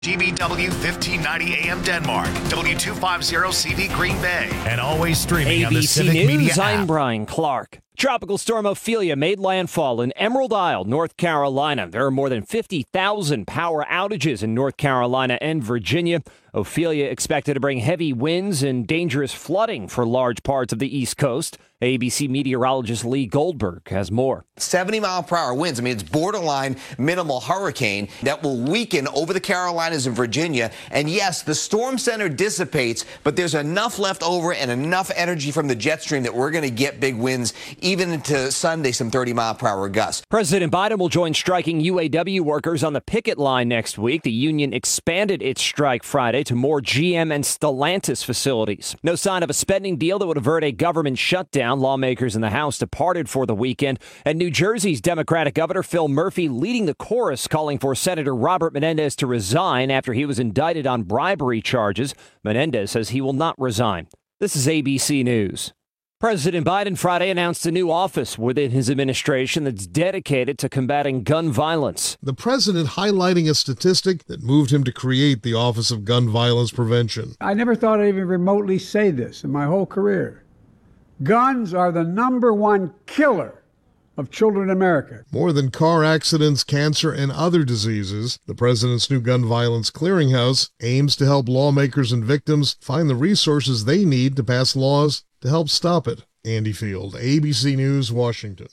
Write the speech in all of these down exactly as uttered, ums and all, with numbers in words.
G B W fifteen ninety A M Denmark, W two fifty C V Green Bay, and always streaming on the Civic News, Media I'm app. Brian Clark. Tropical storm Ophelia made landfall in Emerald Isle, North Carolina. There are more than fifty thousand power outages in North Carolina and Virginia. Ophelia expected to bring heavy winds and dangerous flooding for large parts of the East Coast. A B C meteorologist Lee Goldberg has more. seventy mile per hour winds. I mean, it's borderline minimal hurricane that will weaken over the Carolinas and Virginia. And yes, the storm center dissipates, but there's enough left over and enough energy from the jet stream that we're going to get big winds even into Sunday, some thirty mile per hour gusts. President Biden will join striking U A W workers on the picket line next week. The union expanded its strike Friday to more G M and Stellantis facilities. No sign of a spending deal that would avert a government shutdown. Lawmakers in the House departed for the weekend. And New Jersey's Democratic Governor Phil Murphy leading the chorus, calling for Senator Robert Menendez to resign after he was indicted on bribery charges. Menendez says he will not resign. This is A B C News. President Biden Friday announced a new office within his administration that's dedicated to combating gun violence. The president highlighting a statistic that moved him to create the Office of Gun Violence Prevention. I never thought I'd even remotely say this in my whole career. Guns are the number one killer of children in America. More than car accidents, cancer, and other diseases, the president's new Gun Violence Clearinghouse aims to help lawmakers and victims find the resources they need to pass laws to help stop it. Andy Field, A B C News, Washington.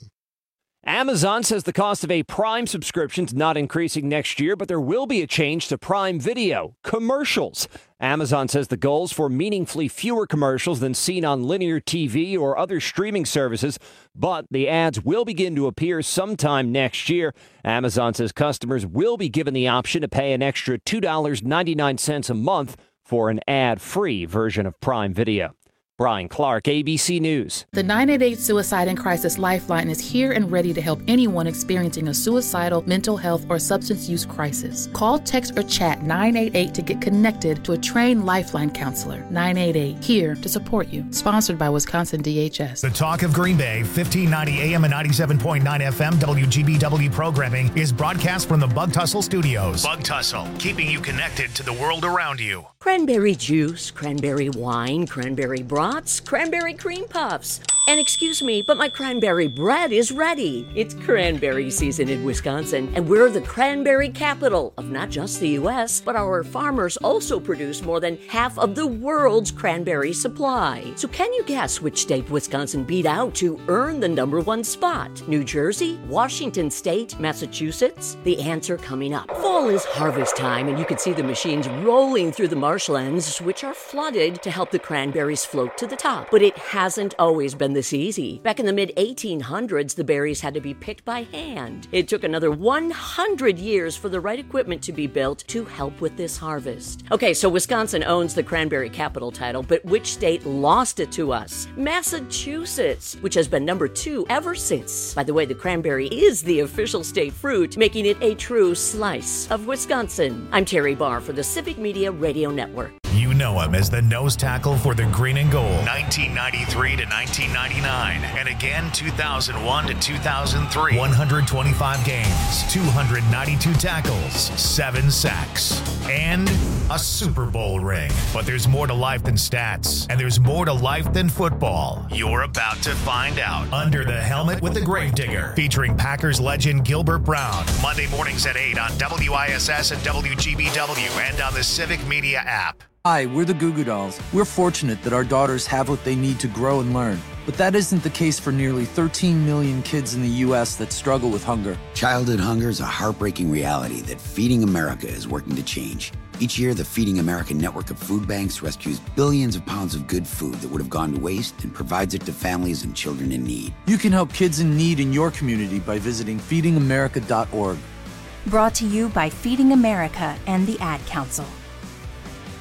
Amazon says the cost of a Prime subscription is not increasing next year, but there will be a change to Prime Video commercials. Amazon says the goal's for meaningfully fewer commercials than seen on linear T V or other streaming services, but the ads will begin to appear sometime next year. Amazon says customers will be given the option to pay an extra two dollars and ninety-nine cents a month for an ad-free version of Prime Video. Brian Clark, A B C News. The nine eight eight Suicide and Crisis Lifeline is here and ready to help anyone experiencing a suicidal, mental health, or substance use crisis. Call, text, or chat nine eight eight to get connected to a trained Lifeline counselor. nine eight eight, here to support you. Sponsored by Wisconsin D H S. The Talk of Green Bay, fifteen ninety A M and ninety-seven point nine F M W G B W programming is broadcast from the Bug Tussle Studios. Bug Tussle, keeping you connected to the world around you. Cranberry juice, cranberry wine, cranberry brats, cranberry cream puffs. And excuse me, but my cranberry bread is ready. It's cranberry season in Wisconsin, and we're the cranberry capital of not just the U S, but our farmers also produce more than half of the world's cranberry supply. So can you guess which state Wisconsin beat out to earn the number one spot? New Jersey, Washington State, Massachusetts? The answer coming up. Fall is harvest time, and you can see the machines rolling through the marshlands, which are flooded to help the cranberries float to the top. But it hasn't always been this easy. Back in the mid eighteen hundreds, the berries had to be picked by hand. It took another one hundred years for the right equipment to be built to help with this harvest. Okay, so Wisconsin owns the cranberry capital title, but which state lost it to us? Massachusetts, which has been number two ever since. By the way, the cranberry is the official state fruit, making it a true slice of Wisconsin. I'm Terry Barr for the Civic Media Radio Network. You know him as the nose tackle for the Green and Gold, nineteen ninety-three to nineteen ninety-nine, and again two thousand one to two thousand three. one hundred twenty-five games, two hundred ninety-two tackles, seven sacks, and a Super Bowl ring. But there's more to life than stats, and there's more to life than football. You're about to find out. Under the Helmet with the Gravedigger, featuring Packers legend Gilbert Brown. Monday mornings at eight on W I S S and W G B W and on the Civic Media app. Hi, we're the Goo Goo Dolls. We're fortunate that our daughters have what they need to grow and learn. But that isn't the case for nearly thirteen million kids in the U S that struggle with hunger. Childhood hunger is a heartbreaking reality that Feeding America is working to change. Each year, the Feeding America network of food banks rescues billions of pounds of good food that would have gone to waste and provides it to families and children in need. You can help kids in need in your community by visiting feeding america dot org. Brought to you by Feeding America and the Ad Council.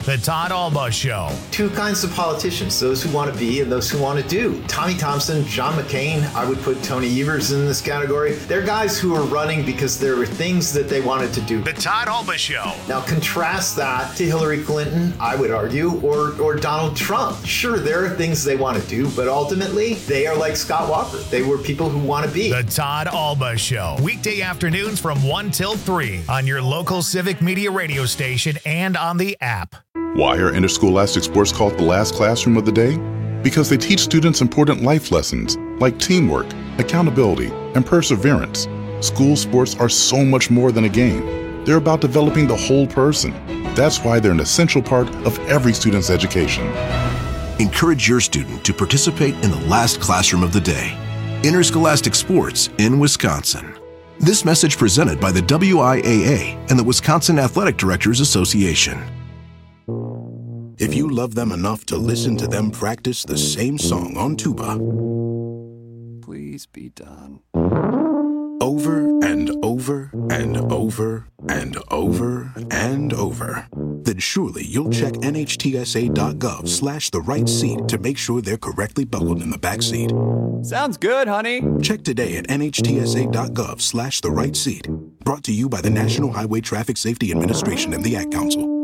The Todd Alba Show. Two kinds of politicians, those who want to be and those who want to do. Tommy Thompson, John McCain, I would put Tony Evers in this category. They're guys who are running because there were things that they wanted to do. The Todd Alba Show. Now contrast that to Hillary Clinton, I would argue, or, or Donald Trump. Sure, there are things they want to do, but ultimately, they are like Scott Walker. They were people who want to be. The Todd Alba Show. Weekday afternoons from one till three on your local Civic Media radio station and on the app. Why are interscholastic sports called the last classroom of the day? Because they teach students important life lessons like teamwork, accountability, and perseverance. School sports are so much more than a game. They're about developing the whole person. That's why they're an essential part of every student's education. Encourage your student to participate in the last classroom of the day. Interscholastic sports in Wisconsin. This message presented by the W I A A and the Wisconsin Athletic Directors Association. If you love them enough to listen to them practice the same song on tuba, please be done. Over and over and over and over and over, then surely you'll check N H T S A dot gov slash the right seat to make sure they're correctly buckled in the back seat. Sounds good, honey. Check today at N H T S A dot gov slash the right seat. Brought to you by the National Highway Traffic Safety Administration and the Ad Council.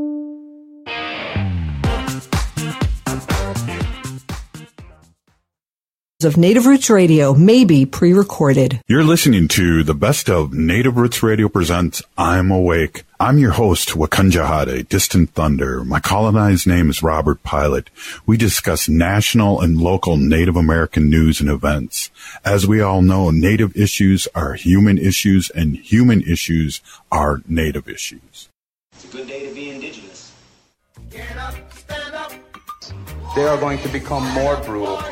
Of Native Roots Radio may be pre-recorded. You're listening to the best of Native Roots Radio presents I'm Awake. I'm your host, Wakunjahade, Distant Thunder. My colonized name is Robert Pilot. We discuss national and local Native American news and events. As we all know, Native issues are human issues and human issues are Native issues. It's a good day to be Indigenous. Get up, stand up. They are going to become more brutal.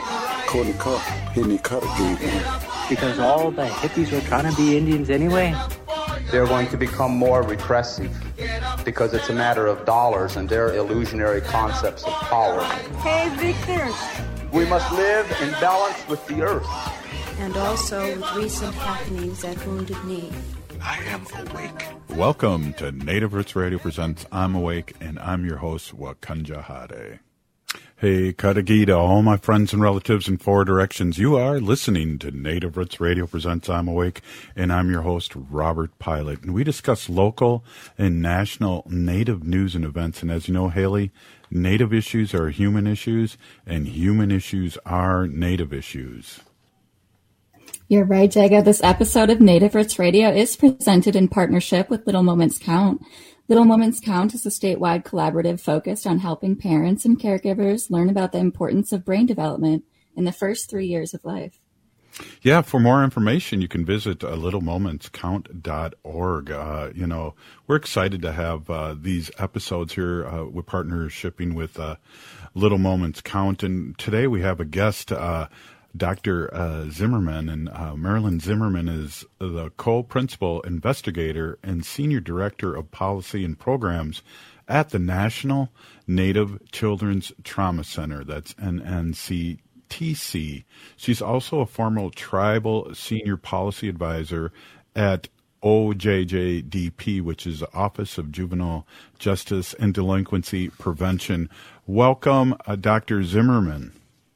Because all the hippies were trying to be Indians anyway. They're going to become more repressive because it's a matter of dollars and their illusionary concepts of power. Hey, Victor. We must live in balance with the earth. And also with recent happenings at Wounded Knee. I am awake. Welcome to Native Roots Radio presents I'm Awake, and I'm your host, Wakunjahade. Hey, Katagida, all my friends and relatives in four directions. You are listening to Native Roots Radio presents I'm Awake, and I'm your host, Robert Pilot. And we discuss local and national Native news and events. And as you know, Haley, Native issues are human issues, and human issues are Native issues. You're right, Jaga. This episode of Native Roots Radio is presented in partnership with Little Moments Count. Little Moments Count is a statewide collaborative focused on helping parents and caregivers learn about the importance of brain development in the first three years of life. Yeah, for more information, you can visit uh, little moments count dot org. Uh, you know, we're excited to have uh, these episodes here. Uh, we're partnershipping with uh, Little Moments Count, and today we have a guest, uh, Doctor Uh, Zimmerman, and uh, Marilyn Zimmerman is the co-principal investigator and senior director of policy and programs at the National Native Children's Trauma Center. That's N N C T C. She's also a former tribal senior policy advisor at O J J D P, which is the Office of Juvenile Justice and Delinquency Prevention. Welcome, uh, Doctor Zimmerman.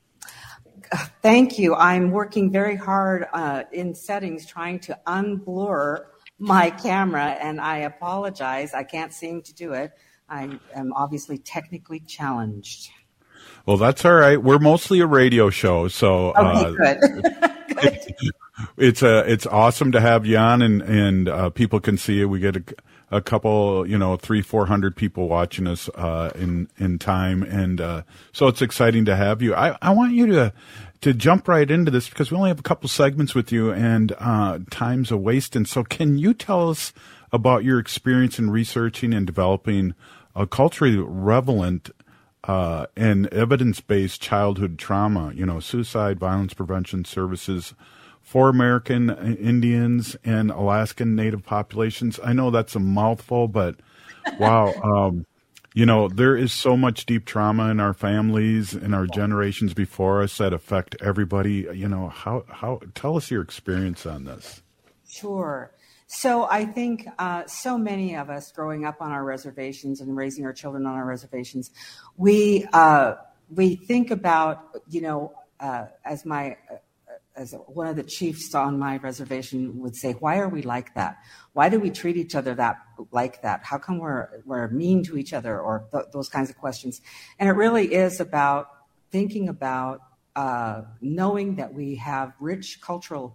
Thank you. I'm working very hard uh, in settings trying to unblur my camera, and I apologize. I can't seem to do it. I am obviously technically challenged. Well, that's all right. We're mostly a radio show, so okay, uh, good. it, it's a it's awesome to have you on, and and uh, people can see it. We get a, a couple, you know, three, four hundred people watching us uh, in in time, and uh, so it's exciting to have you. I, I want you to to jump right into this because we only have a couple segments with you, and uh, time's a waste. And so, can you tell us about your experience in researching and developing a culturally relevant uh, and evidence-based childhood trauma, you know, suicide, violence prevention services for American Indians and Alaskan Native populations? I know that's a mouthful, but wow, um, you know, there is so much deep trauma in our families and our generations before us that affect everybody. You know, how, how, tell us your experience on this. Sure. So I think uh, so many of us growing up on our reservations and raising our children on our reservations, we uh, we think about, you know, uh, as my uh, as one of the chiefs on my reservation would say, why are we like that? Why do we treat each other that like that? How come we're we're mean to each other, or th- those kinds of questions? And it really is about thinking about uh, knowing that we have rich cultural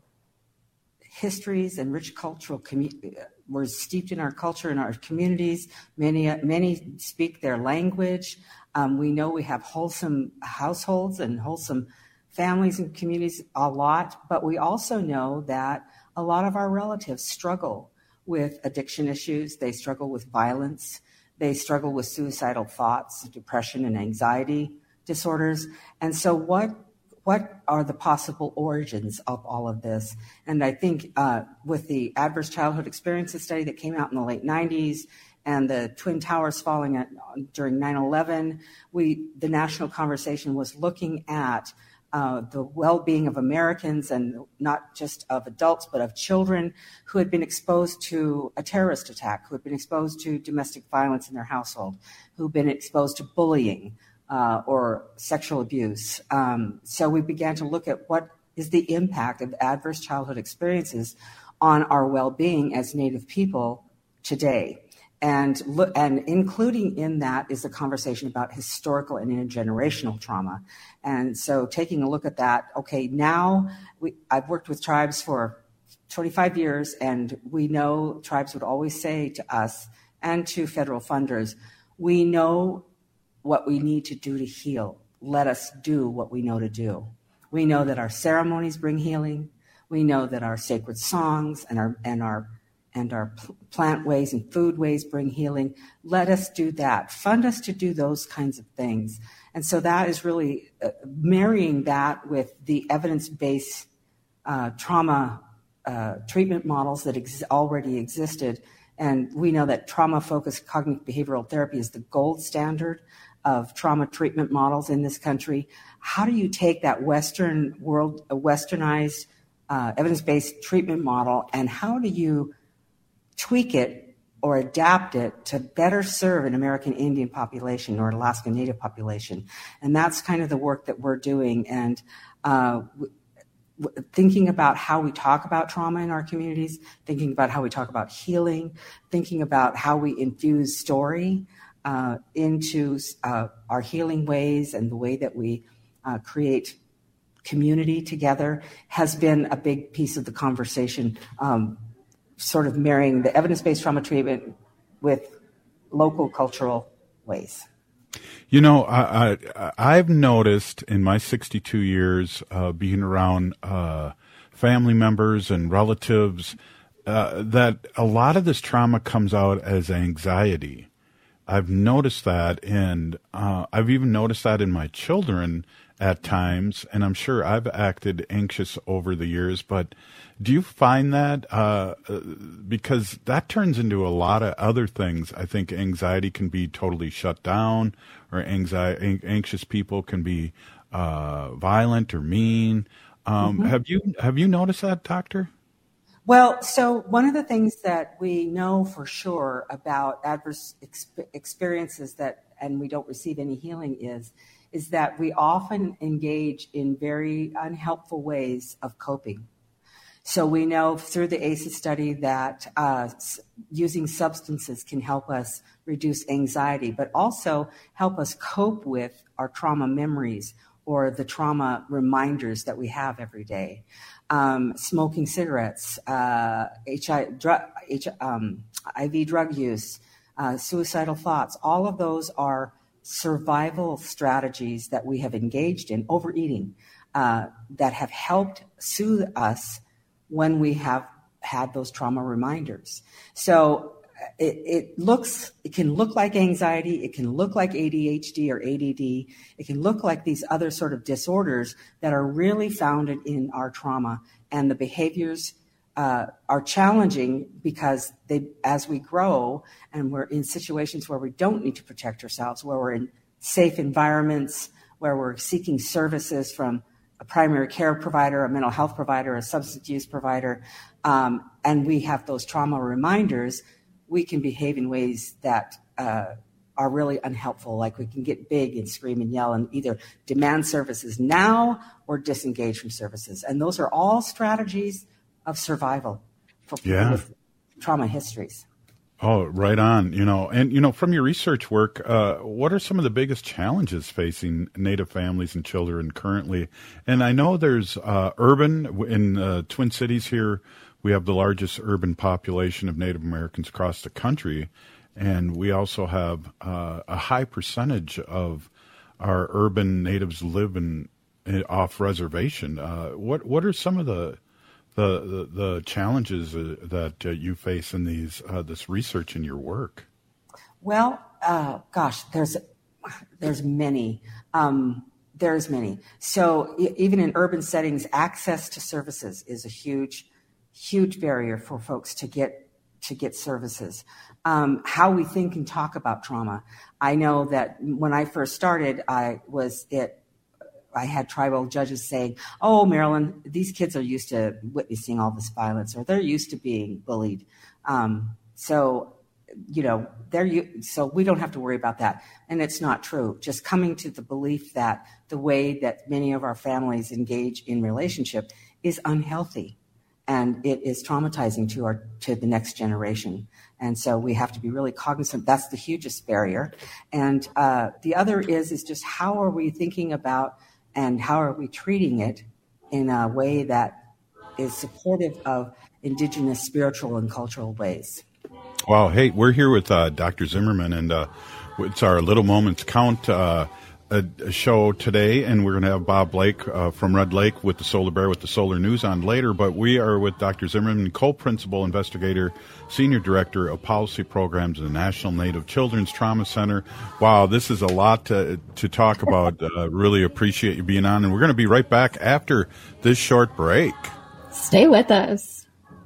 histories and rich cultural commu- we're steeped in our culture and our communities. Many many speak their language. Um, we know we have wholesome households and wholesome families and communities a lot, but we also know that a lot of our relatives struggle with addiction issues. They struggle with violence. They struggle with suicidal thoughts, depression, and anxiety disorders. And so what what are the possible origins of all of this? And I think uh, with the Adverse Childhood Experiences study that came out in the late nineties and the Twin Towers falling at, during nine eleven, we the national conversation was looking at Uh, the well-being of Americans, and not just of adults, but of children who had been exposed to a terrorist attack, who had been exposed to domestic violence in their household, who had been exposed to bullying uh, or sexual abuse. Um, so we began to look at what is the impact of adverse childhood experiences on our well-being as Native people today. And, look, and including in that is a conversation about historical and intergenerational trauma. And so taking a look at that, okay, now we, I've worked with tribes for twenty-five years, and we know tribes would always say to us and to federal funders, we know what we need to do to heal. Let us do what we know to do. We know that our ceremonies bring healing. We know that our sacred songs and our and our and our plant ways and food ways bring healing. Let us do that. Fund us to do those kinds of things. And so that is really uh, marrying that with the evidence-based uh, trauma uh, treatment models that ex- already existed. And we know that trauma-focused cognitive behavioral therapy is the gold standard of trauma treatment models in this country. How do you take that Western world, a westernized uh, evidence-based treatment model, and how do you tweak it or adapt it to better serve an American Indian population or Alaska Native population? And that's kind of the work that we're doing. And uh, w- w- thinking about how we talk about trauma in our communities, thinking about how we talk about healing, thinking about how we infuse story uh, into uh, our healing ways and the way that we uh, create community together has been a big piece of the conversation, um, sort of marrying the evidence-based trauma treatment with local cultural ways. You know, I, I, I've noticed in my sixty-two years uh, being around uh, family members and relatives uh, that a lot of this trauma comes out as anxiety. I've noticed that, and uh, I've even noticed that in my children at times, and I'm sure I've acted anxious over the years, but do you find that, uh, because that turns into a lot of other things? I think anxiety can be totally shut down, or anxiety, anxious people can be uh, violent or mean. Um, mm-hmm. Have you have you noticed that, Doctor? Well, so one of the things that we know for sure about adverse exp- experiences that, and we don't receive any healing is, is that we often engage in very unhelpful ways of coping. So we know through the A C E study that uh, using substances can help us reduce anxiety, but also help us cope with our trauma memories or the trauma reminders that we have every day. Um, smoking cigarettes, uh, H I, drug, H, um, I V drug use, uh, suicidal thoughts, all of those are survival strategies that we have engaged in, overeating, uh, that have helped soothe us when we have had those trauma reminders. So it, it looks, it can look like anxiety, it can look like A D H D or A D D, it can look like these other sort of disorders that are really founded in our trauma, and the behaviors uh, are challenging because they, as we grow and we're in situations where we don't need to protect ourselves, where we're in safe environments, where we're seeking services from a primary care provider, a mental health provider, a substance use provider, um, and we have those trauma reminders, we can behave in ways that uh, are really unhelpful. Like we can get big and scream and yell and either demand services now or disengage from services. And those are all strategies of survival for people yeah. with trauma histories. Oh, right on. You know, and, you know, from your research work, uh, what are some of the biggest challenges facing Native families and children currently? And I know there's uh, urban in uh, Twin Cities here. We have the largest urban population of Native Americans across the country. And we also have uh, a high percentage of our urban natives live in, in off reservation. Uh, what what are some of the the the, the challenges uh, that uh, you face in these uh, this research in your work? Well, uh, gosh, there's there's many. Um, there's many. So e- even in urban settings, access to services is a huge, huge barrier for folks to get to get services. Um, how we think and talk about trauma. I know that when I first started, I was it. I had tribal judges saying, "Oh, Marilyn, these kids are used to witnessing all this violence, or they're used to being bullied. Um, so, you know, they're so we don't have to worry about that." And it's not true. Just coming to the belief that the way that many of our families engage in relationship is unhealthy, and it is traumatizing to our to the next generation. And so we have to be really cognizant. That's the hugest barrier. And uh, the other is is just how are we thinking about and how are we treating it in a way that is supportive of indigenous spiritual and cultural ways. Wow. Hey, we're here with uh, Doctor Zimmerman, and uh, it's our Little Moments Count uh, a, a show today, and we're going to have Bob Blake uh, from Red Lake with the Solar Bear with the Solar News on later, but we are with Doctor Zimmerman, co-principal investigator, senior director of policy programs at the National Native Children's Trauma Center. Wow, this is a lot to, to talk about. Uh, really appreciate you being on, and we're going to be right back after this short break. Stay with us.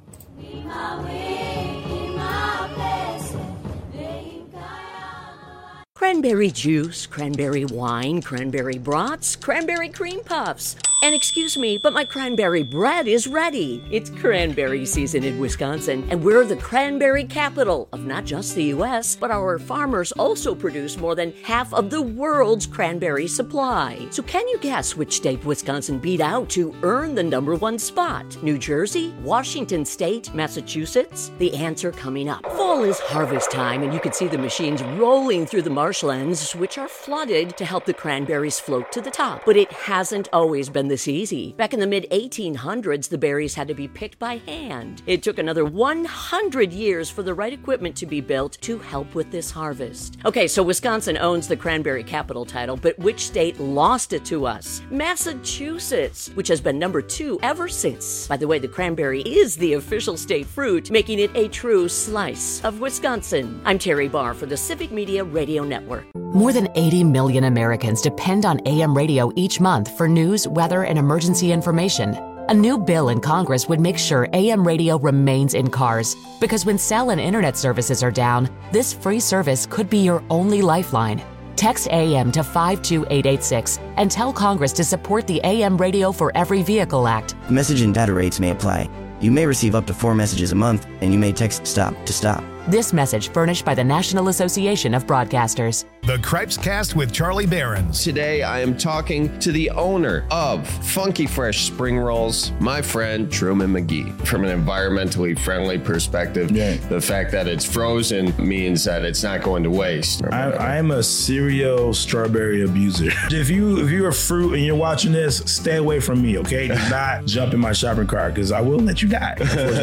Cranberry juice, cranberry wine, cranberry brats, cranberry cream puffs. And excuse me, but my cranberry bread is ready. It's cranberry season in Wisconsin, and we're the cranberry capital of not just the U S, but our farmers also produce more than half of the world's cranberry supply. So can you guess which state Wisconsin beat out to earn the number one spot? New Jersey, Washington State, Massachusetts? The answer coming up. Fall is harvest time, and you can see the machines rolling through the marshlands, which are flooded to help the cranberries float to the top. But it hasn't always been this easy. Back in the mid eighteen hundreds, the berries had to be picked by hand. It took another one hundred years for the right equipment to be built to help with this harvest. Okay, so Wisconsin owns the cranberry capital title, but which state lost it to us? Massachusetts, which has been number two ever since. By the way, the cranberry is the official state fruit, making it a true slice of Wisconsin. I'm Terry Barr for the Civic Media Radio Network. More than eighty million Americans depend on A M radio each month for news, weather, and emergency information. A new bill in Congress would make sure A M radio remains in cars, because when cell and internet services are down, this free service could be your only lifeline. Text A M to five two eight eight six and tell Congress to support the A M Radio for Every Vehicle Act. Message and data rates may apply. You may receive up to four messages a month, and you may text STOP to STOP. This message furnished by the National Association of Broadcasters. The Cripes Cast with Charlie Behrens. Today I am talking to the owner of Funky Fresh Spring Rolls, my friend Truman McGee. From an environmentally friendly perspective, yeah. The fact that it's frozen means that it's not going to waste. I am a serial strawberry abuser. If you if you're a fruit and you're watching this, stay away from me, okay? Do not jump in my shopping cart, because I will let you die.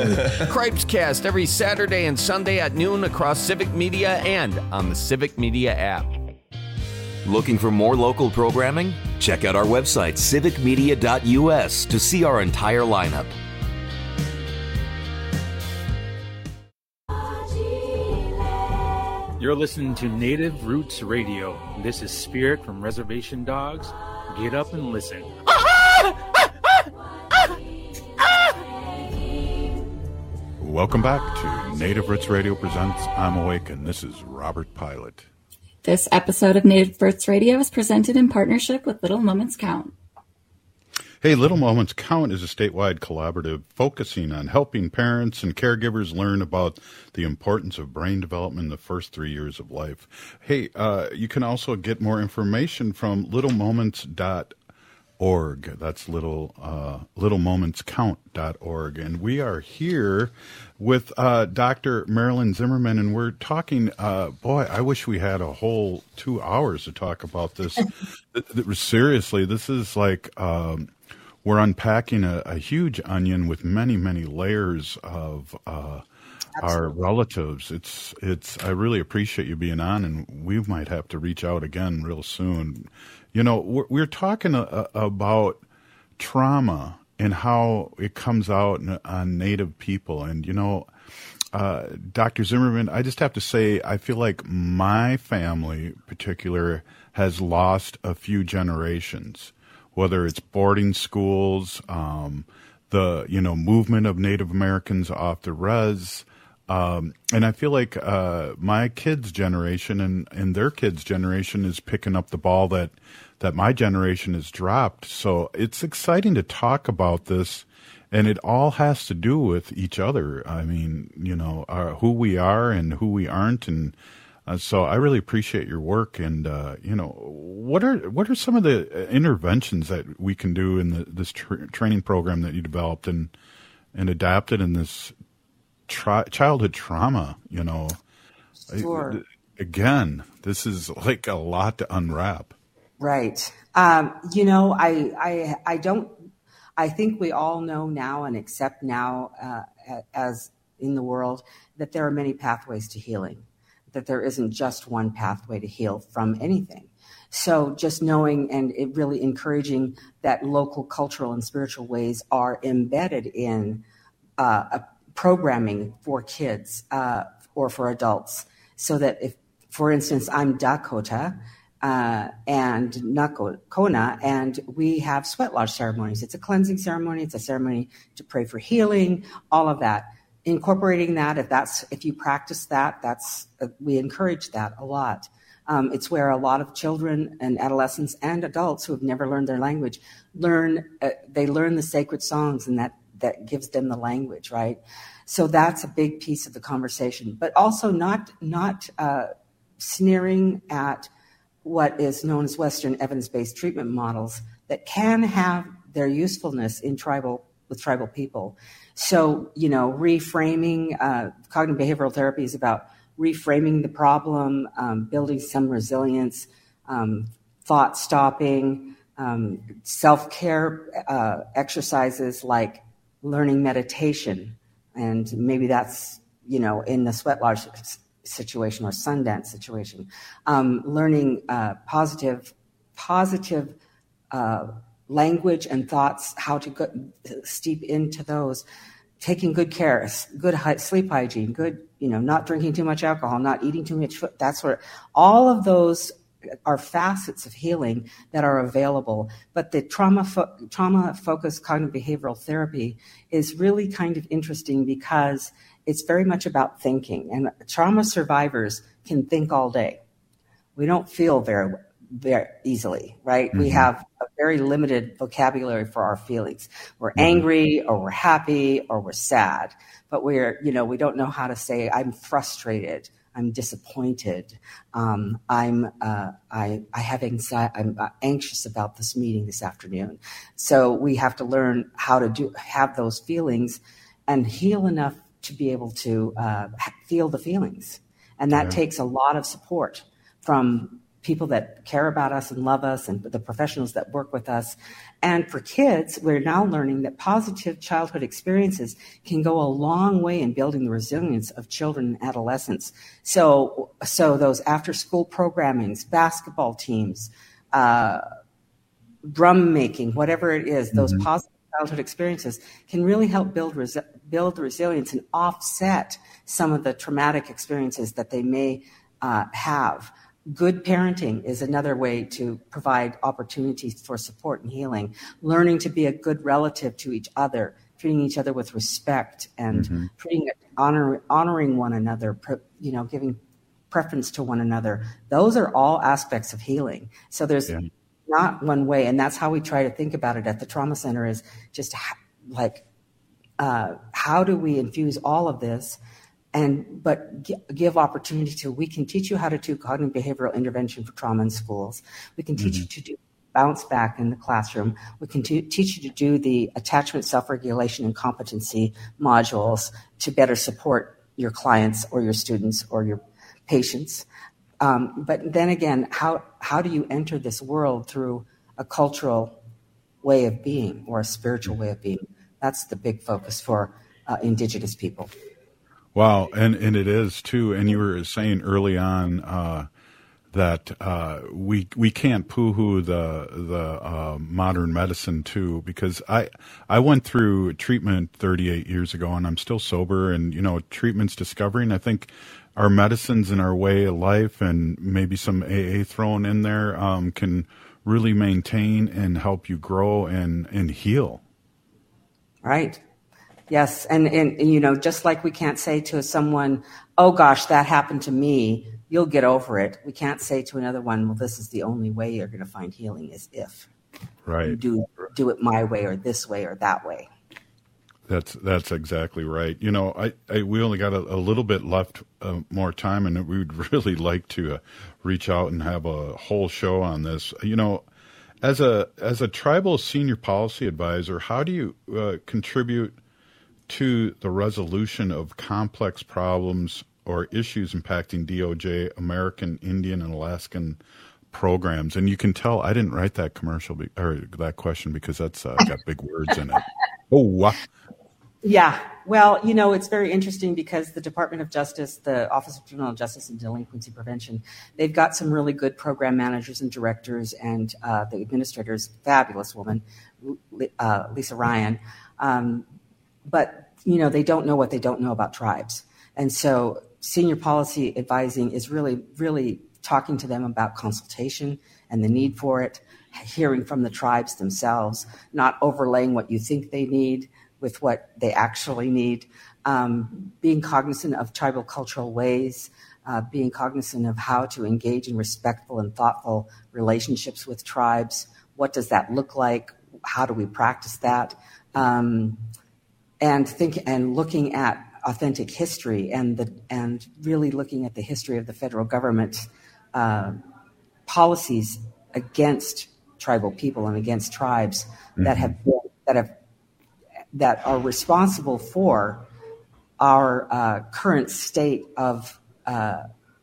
Cripes Cast every Saturday and Sunday at noon across Civic Media and on the Civic Media app. Looking for more local programming? Check out our website, civic media dot u s, to see our entire lineup. You're listening to Native Roots Radio. This is Spirit from Reservation Dogs. Get up and listen. Welcome back to Native Roots Radio presents I'm Awake, and this is Robert Pilot. This episode of Native Roots Radio is presented in partnership with Little Moments Count. Hey, Little Moments Count is a statewide collaborative focusing on helping parents and caregivers learn about the importance of brain development in the first three years of life. Hey, uh, you can also get more information from little moments dot org. That's little uh, little moments count dot org. And we are here with uh, Doctor Marilyn Zimmerman, and we're talking, uh, boy, I wish we had a whole two hours to talk about this. Seriously, this is like... Um, We're unpacking a, a huge onion with many, many layers of uh, our relatives. It's, it's. I really appreciate you being on, and we might have to reach out again real soon. You know, we're, we're talking a, a, about trauma and how it comes out on Native people. And, you know, uh, Doctor Zimmerman, I just have to say, I feel like my family in particular has lost a few generations. Whether it's boarding schools, um, the, you know, movement of Native Americans off the res. Um, and I feel like uh, my kids' generation and, and their kids' generation is picking up the ball that, that my generation has dropped. So it's exciting to talk about this, and it all has to do with each other. I mean, you know, uh, who we are and who we aren't. And Uh, so I really appreciate your work, and uh, you know, what are what are some of the interventions that we can do in the, this tra- training program that you developed and and adapted in this tri- childhood trauma? You know, Sure. I, again, this is like a lot to unwrap. Right. Um, you know, I, I I don't. I think we all know now and accept now, uh, as in the world, that there are many pathways to healing. That there isn't just one pathway to heal from anything. So just knowing and it really encouraging that local cultural and spiritual ways are embedded in uh, a programming for kids uh, or for adults. So that if, for instance, I'm Dakota uh, and Nakona, and we have sweat lodge ceremonies. It's a cleansing ceremony. It's a ceremony to pray for healing, all of that. Incorporating that, if that's if you practice that, that's uh, we encourage that a lot. Um, it's where a lot of children and adolescents and adults who have never learned their language learn. Uh, they learn the sacred songs, and that that gives them the language, right? So that's a big piece of the conversation. But also not not uh, sneering at what is known as Western evidence-based treatment models that can have their usefulness in tribal with tribal people. So, you know, reframing, uh, cognitive behavioral therapy is about reframing the problem, um, building some resilience, um, thought stopping, um, self-care uh, exercises like learning meditation. And maybe that's, you know, in the sweat lodge situation or Sundance situation, um, learning uh, positive, positive uh language and thoughts, how to go, steep into those, taking good care, good sleep hygiene, good, you know, not drinking too much alcohol, not eating too much food. That's where all of those are facets of healing that are available. But the trauma fo- trauma focused cognitive behavioral therapy is really kind of interesting because it's very much about thinking, and trauma survivors can think all day. We don't feel very very easily, right? Mm-hmm. We have a very limited vocabulary for our feelings. We're mm-hmm. angry, or we're happy, or we're sad, but we're, you know, we don't know how to say, I'm frustrated, I'm disappointed, um, I'm, uh, I, I have anxiety, I'm anxious about this meeting this afternoon. So we have to learn how to do, have those feelings and heal enough to be able to uh, feel the feelings. And that yeah. takes a lot of support from people that care about us and love us, and the professionals that work with us. And for kids, we're now learning that positive childhood experiences can go a long way in building the resilience of children and adolescents. So, so those after-school programmings, basketball teams, uh, drum making, whatever it is, those mm-hmm. positive childhood experiences can really help build resi- build resilience and offset some of the traumatic experiences that they may uh, have. Good parenting is another way to provide opportunities for support and healing. Learning to be a good relative to each other, treating each other with respect, and mm-hmm. treating honor, honoring one another, you know, giving preference to one another. Those are all aspects of healing. So there's, yeah. not one way. And that's how we try to think about it at the trauma center, is just ha- like, uh, how do we infuse all of this? And but g- give opportunity to, we can teach you how to do cognitive behavioral intervention for trauma in schools. We can teach mm-hmm. you to do bounce back in the classroom. We can t- teach you to do the attachment, self-regulation, and competency modules to better support your clients or your students or your patients. Um, but then again, how how do you enter this world through a cultural way of being or a spiritual way of being? That's the big focus for uh, Indigenous people. Wow, and, and it is too. And you were saying early on uh, that uh, we we can't poo-hoo the the uh, modern medicine too, because I I went through treatment thirty-eight years ago, and I'm still sober. And you know, treatment's discovering. I think our medicines and our way of life, and maybe some A A thrown in there, um, can really maintain and help you grow and and heal. Right. Yes, and, and, and, you know, just like we can't say to someone, oh, gosh, that happened to me, you'll get over it. We can't say to another one, well, this is the only way you're going to find healing, is if right. you do, do it my way or this way or that way. That's that's exactly right. You know, I, I we only got a, a little bit left uh, more time, and we would really like to uh, reach out and have a whole show on this. You know, as a as a tribal senior policy advisor, how do you uh, contribute to the resolution of complex problems or issues impacting D O J, American Indian, and Alaskan programs? And you can tell I didn't write that commercial be, or that question because that's uh, got big words in it. Oh, wow. Yeah. Well, you know, it's very interesting because the Department of Justice, the Office of Juvenile Justice and Delinquency Prevention, they've got some really good program managers and directors, and uh, the administrator's fabulous woman, uh, Lisa Ryan. Um, But, you know, they don't know what they don't know about tribes. And so senior policy advising is really, really talking to them about consultation and the need for it, hearing from the tribes themselves, not overlaying what you think they need with what they actually need, um, being cognizant of tribal cultural ways, uh, being cognizant of how to engage in respectful and thoughtful relationships with tribes. What does that look like? How do we practice that? Um, and think and looking at authentic history and the and really looking at the history of the federal government uh, policies against tribal people and against tribes mm-hmm. that have been, that have that are responsible for our uh, current state of uh,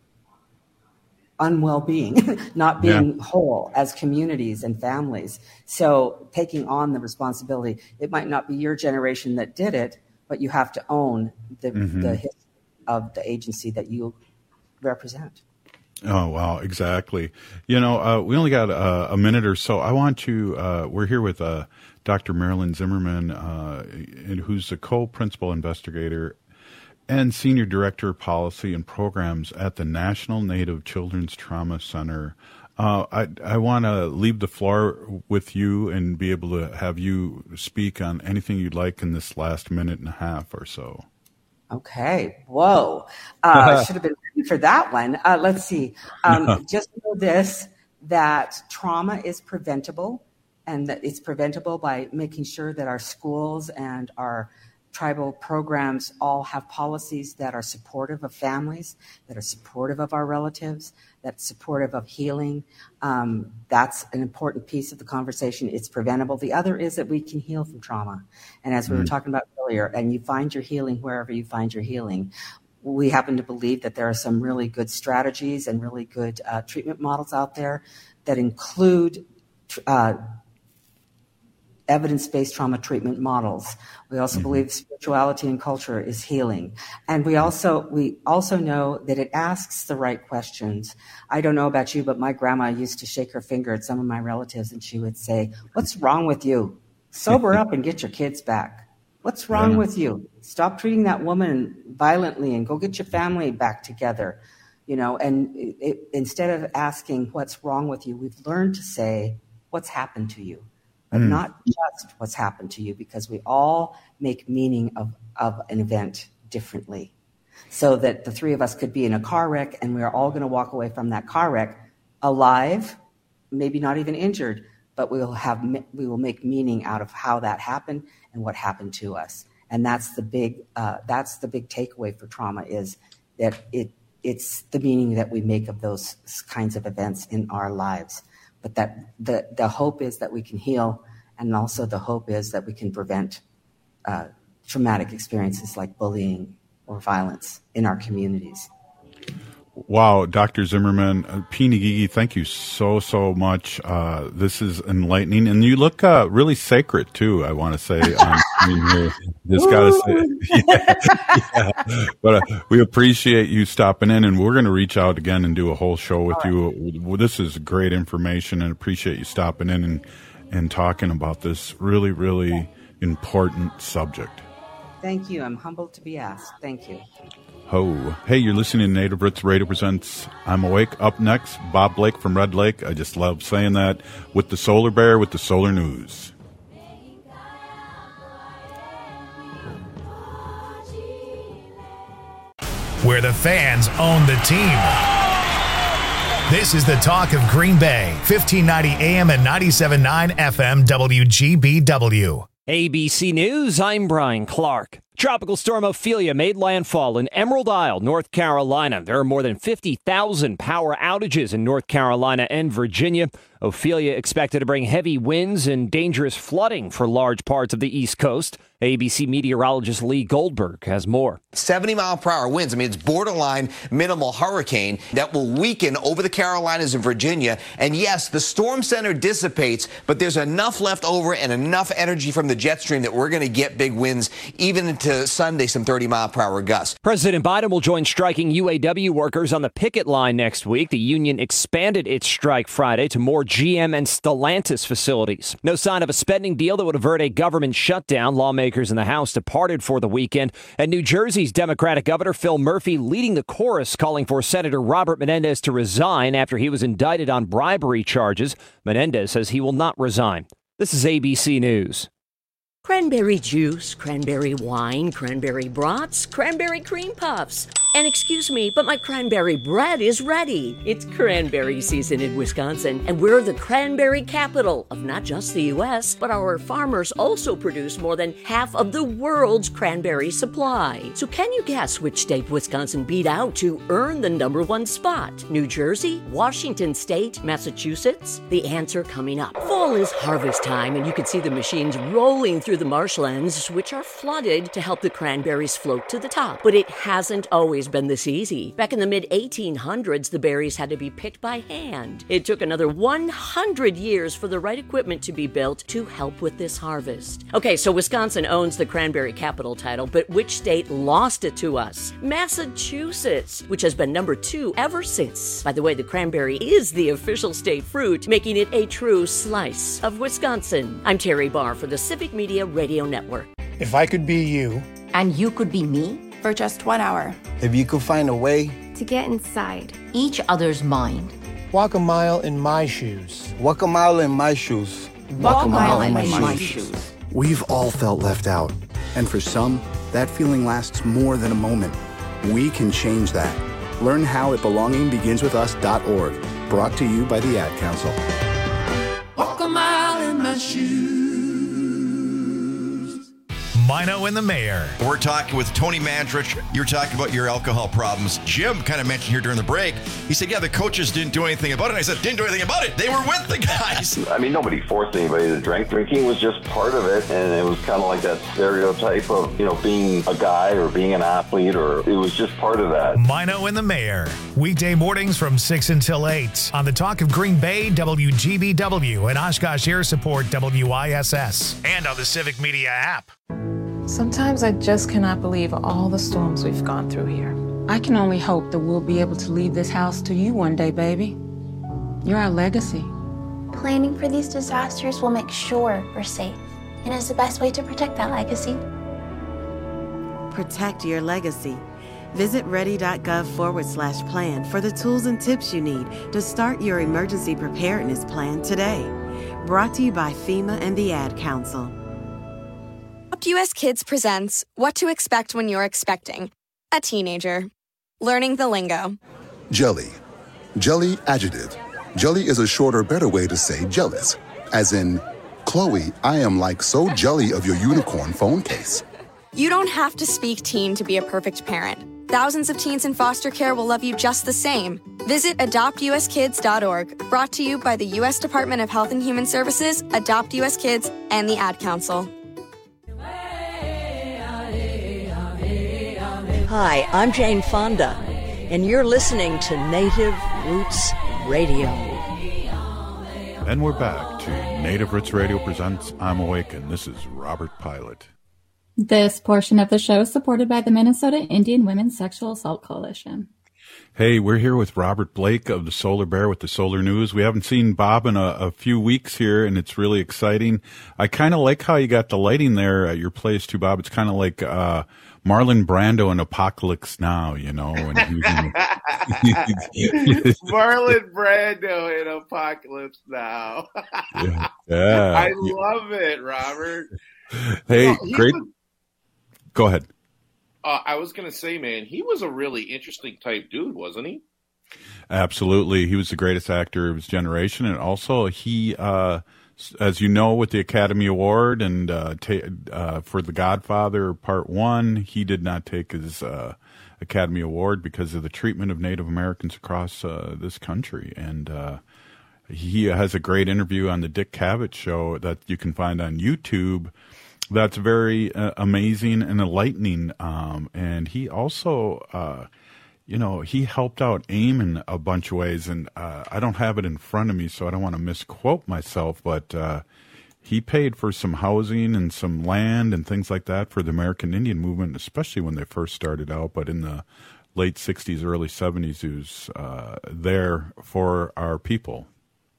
unwell being, not being yeah. whole as communities and families. So taking on the responsibility, it might not be your generation that did it, but you have to own the, mm-hmm. the history of the agency that you represent. Oh, wow, exactly. You know, uh, we only got uh, a minute or so. I want to, uh, we're here with uh, Doctor Marilyn Zimmerman, uh, who's the co-principal investigator and Senior Director of Policy and Programs at the National Native Children's Trauma Center. Uh, I, I want to leave the floor with you and be able to have you speak on anything you'd like in this last minute and a half or so. Okay. Whoa. Uh, I should have been ready for that one. Uh, let's see. Um, just know this, that trauma is preventable, and that it's preventable by making sure that our schools and our tribal programs all have policies that are supportive of families, that are supportive of our relatives, that's supportive of healing. Um, that's an important piece of the conversation. It's preventable. The other is that we can heal from trauma. And as we mm-hmm. were talking about earlier, and you find your healing wherever you find your healing. We happen to believe that there are some really good strategies and really good uh, treatment models out there that include uh, evidence-based trauma treatment models. We also mm-hmm. believe spirituality and culture is healing. And we also we also know that it asks the right questions. I don't know about you, but my grandma used to shake her finger at some of my relatives and she would say, "What's wrong with you? Sober up and get your kids back. What's wrong yeah. with you? Stop treating that woman violently and go get your family back together." You know, and it, it, instead of asking what's wrong with you, we've learned to say, what's happened to you? But mm. not just what's happened to you, because we all make meaning of, of an event differently. So that the three of us could be in a car wreck and we're all going to walk away from that car wreck alive, maybe not even injured, but we'll have we will make meaning out of how that happened and what happened to us. And that's the big uh, that's the big takeaway for trauma, is that it it's the meaning that we make of those kinds of events in our lives. But that the the hope is that we can heal, and also the hope is that we can prevent uh, traumatic experiences like bullying or violence in our communities. Wow, Doctor Zimmerman, uh, P. Ngigi, thank you so, so much. Uh, this is enlightening. And you look uh, really sacred, too, I want to say. Um, I mean, you just got to say. Yeah, yeah. But uh, we appreciate you stopping in, and we're going to reach out again and do a whole show with All you. Right. This is great information, and appreciate you stopping in and, and talking about this really, really important subject. Thank you. I'm humbled to be asked. Thank you. Ho. Hey, you're listening to Native Roots Radio presents I'm Awake. Up next, Bob Blake from Red Lake. I just love saying that. With the Solar Bear, with the Solar News. Where the fans own the team. This is the talk of Green Bay, fifteen ninety A M and ninety-seven point nine F M W G B W. A B C News, I'm Brian Clark. Tropical storm Ophelia made landfall in Emerald Isle, North Carolina. There are more than fifty thousand power outages in North Carolina and Virginia. Ophelia expected to bring heavy winds and dangerous flooding for large parts of the East Coast. A B C meteorologist Lee Goldberg has more. seventy mile per hour winds. I mean, it's borderline minimal hurricane that will weaken over the Carolinas and Virginia. And yes, the storm center dissipates, but there's enough left over and enough energy from the jet stream that we're going to get big winds even into Sunday, some thirty mile per hour gusts. President Biden will join striking U A W workers on the picket line next week. The union expanded its strike Friday to more G M and Stellantis facilities. No sign of a spending deal that would avert a government shutdown. Lawmakers in the House departed for the weekend. And New Jersey's Democratic Governor Phil Murphy leading the chorus, calling for Senator Robert Menendez to resign after he was indicted on bribery charges. Menendez says he will not resign. This is A B C News. Cranberry juice, cranberry wine, cranberry brats, cranberry cream puffs. And excuse me, but my cranberry bread is ready. It's cranberry season in Wisconsin, and we're the cranberry capital of not just the U S, but our farmers also produce more than half of the world's cranberry supply. So can you guess which state Wisconsin beat out to earn the number one spot? New Jersey, Washington State, Massachusetts? The answer coming up. Fall is harvest time, and you can see the machines rolling through the marshlands, which are flooded to help the cranberries float to the top. But it hasn't always been this easy. Back in the mid eighteen hundreds, the berries had to be picked by hand. It took another one hundred years for the right equipment to be built to help with this harvest. Okay, so Wisconsin owns the cranberry capital title, but which state lost it to us? Massachusetts, which has been number two ever since. By the way, the cranberry is the official state fruit, making it a true slice of Wisconsin. I'm Terry Barr for the Civic Media Radio Network. If I could be you. And you could be me. For just one hour. If you could find a way. To get inside. Each other's mind. Walk a mile in my shoes. Walk a mile in my shoes. Walk, Walk a mile, mile in, in my, my shoes. shoes. We've all felt left out. And for some, that feeling lasts more than a moment. We can change that. Learn how at belonging begins with us dot org. Brought to you by the Ad Council. Walk a mile in my shoes. Mino and the Mayor. We're talking with Tony Mandrich. You're talking about your alcohol problems. Jim kind of mentioned here during the break. He said, yeah, the coaches didn't do anything about it. And I said, didn't do anything about it. They were with the guys. I mean, nobody forced anybody to drink. Drinking was just part of it. And it was kind of like that stereotype of, you know, being a guy or being an athlete, or it was just part of that. Mino and the Mayor. Weekday mornings from six until eight on the Talk of Green Bay, W G B W, and Oshkosh Air Support, W I S S, and on the Civic Media app. Sometimes I just cannot believe all the storms we've gone through here. I can only hope that we'll be able to leave this house to you one day, baby. You're our legacy. Planning for these disasters will make sure we're safe, and is the best way to protect that legacy. Protect your legacy. Visit ready.gov forward slash plan for the tools and tips you need to start your emergency preparedness plan today. Brought to you by FEMA and the Ad Council. U S Kids presents What to Expect When You're Expecting a Teenager. Learning the lingo. Jelly. Jelly adjective. Jelly is a shorter, better way to say jealous. As in, Chloe, I am like so jelly of your unicorn phone case. You don't have to speak teen to be a perfect parent. Thousands of teens in foster care will love you just the same. Visit adopt u s kids dot org, brought to you by the U S Department of Health and Human Services, Adopt U S Kids, and the Ad Council. Hi, I'm Jane Fonda, and you're listening to Native Roots Radio. And we're back to Native Roots Radio presents I'm Awake, and this is Robert Pilot. This portion of the show is supported by the Minnesota Indian Women's Sexual Assault Coalition. Hey, we're here with Robert Blake of the Solar Bear with the Solar News. We haven't seen Bob in a, a few weeks here, and it's really exciting. I kind of like how you got the lighting there at your place, too, Bob. It's kind of like uh, Marlon Brando in Apocalypse Now, you know. And Marlon Brando in Apocalypse Now. yeah. yeah. I love it, Robert. Hey, well, great. Was, Go ahead. Uh, I was going to say, man, he was a really interesting type dude, wasn't he? Absolutely. He was the greatest actor of his generation. And also, he, uh, as you know, with the Academy Award and uh, ta- uh, for The Godfather Part One, he did not take his uh, Academy Award because of the treatment of Native Americans across uh, this country. And uh, he has a great interview on the Dick Cavett Show that you can find on YouTube. That's very uh, amazing and enlightening. Um, and he also, uh, you know, he helped out AIM in a bunch of ways. And uh, I don't have it in front of me, so I don't want to misquote myself. But uh, he paid for some housing and some land and things like that for the American Indian movement, especially when they first started out. But in the late sixties, early seventies, he was uh, there for our people.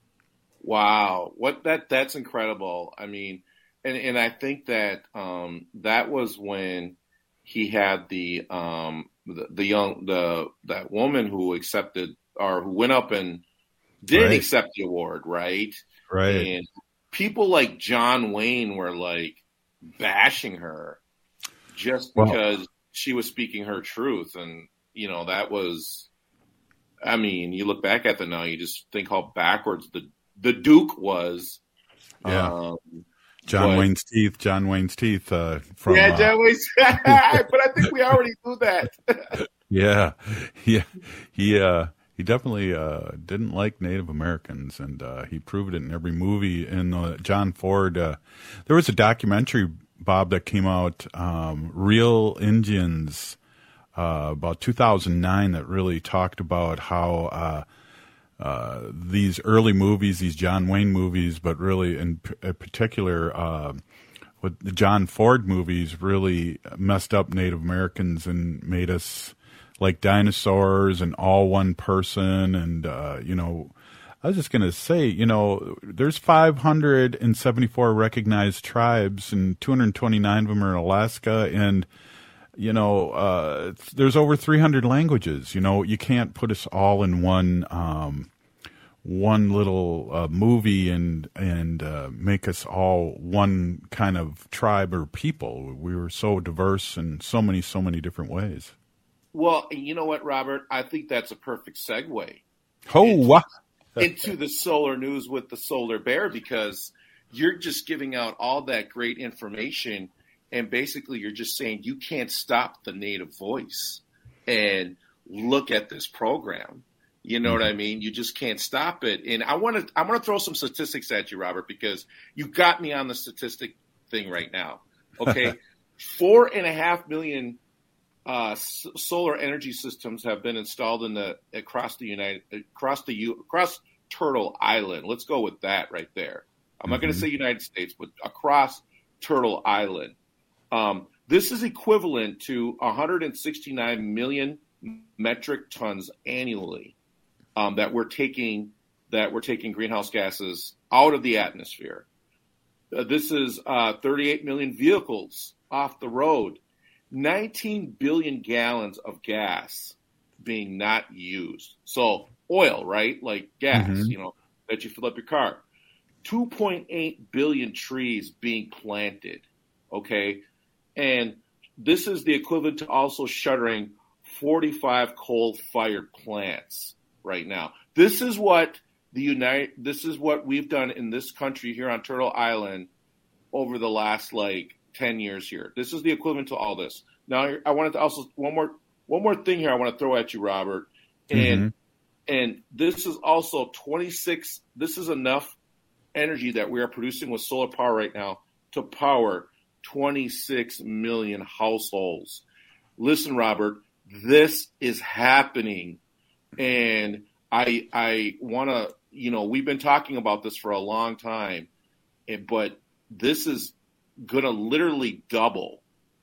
Wow. What that that's incredible. I mean, And and I think that um, that was when he had the um, the, the young the that woman who accepted or who went up and did right. accept the award, right? Right. And people like John Wayne were like bashing her just because well, she was speaking her truth, and you know that was. I mean, you look back at it now, you just think how backwards the the Duke was. Yeah. Um, John but, Wayne's teeth, John Wayne's teeth. Uh, from, yeah, John uh, Wayne's. But I think we already knew that. yeah, yeah, he uh, he definitely uh, didn't like Native Americans, and uh, he proved it in every movie. In uh, John Ford, uh, there was a documentary, Bob, that came out, um, Real Indians, uh, about two thousand nine, that really talked about how. Uh, Uh, these early movies, these John Wayne movies, but really in, p- in particular, uh, with the John Ford movies really messed up Native Americans and made us like dinosaurs and all one person. And, uh, you know, I was just going to say, you know, there's five hundred seventy-four recognized tribes and two hundred twenty-nine of them are in Alaska. And, you know, uh, there's over three hundred languages. You know, you can't put us all in one, um, one little uh, movie and and uh, make us all one kind of tribe or people. We were so diverse in so many, so many different ways. Well, you know what, Robert? I think that's a perfect segue. Oh, into, wow. into the Solar News with the Solar Bear, because you're just giving out all that great information. And basically, you're just saying you can't stop the Native voice and look at this program. You know mm-hmm. what I mean? You just can't stop it. And I want to, I want to throw some statistics at you, Robert, because you got me on the statistic thing right now. Okay, four and a half million uh, s- solar energy systems have been installed in the across the United across the U, across Turtle Island. Let's go with that right there. I'm mm-hmm. not going to say United States, but across Turtle Island. Um, this is equivalent to one hundred sixty-nine million metric tons annually um, that we're taking that we're taking greenhouse gases out of the atmosphere. Uh, this is uh, thirty-eight million vehicles off the road, nineteen billion gallons of gas being not used. So oil, right? Like gas, mm-hmm. you know, that you fill up your car. two point eight billion trees being planted, okay? And this is the equivalent to also shuttering forty-five coal-fired plants right now. This is what the United. This is what we've done in this country here on Turtle Island over the last like ten years here. This is the equivalent to all this. Now, I wanted to also one more one more thing here I want to throw at you, Robert, and mm-hmm. and this is also twenty-six. This is enough energy that we are producing with solar power right now to power twenty-six million households. Listen, Robert, this is happening, and I I want to, you know, we've been talking about this for a long time, but this is going to literally double,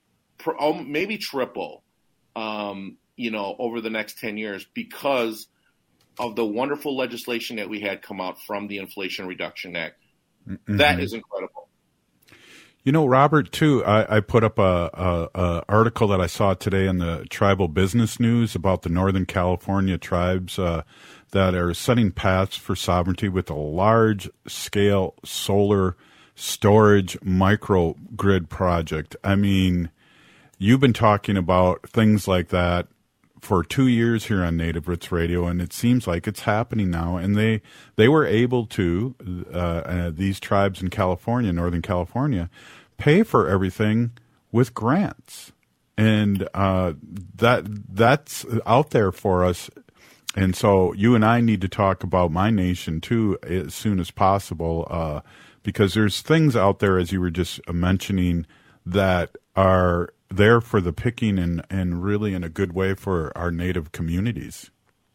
maybe triple, um, you know, over the next ten years because of the wonderful legislation that we had come out from the Inflation Reduction Act. Mm-hmm. That is incredible. You know, Robert, too, I, I put up a, a, a article that I saw today in the Tribal Business News about the Northern California tribes uh, that are setting paths for sovereignty with a large-scale solar storage microgrid project. I mean, you've been talking about things like that for two years here on Native Roots Radio, and it seems like it's happening now. And they they were able to, uh, uh, these tribes in California, Northern California, pay for everything with grants. And uh, that that's out there for us. And so you and I need to talk about my nation, too, as soon as possible, uh, because there's things out there, as you were just mentioning, that are there for the picking and, and really in a good way for our Native communities.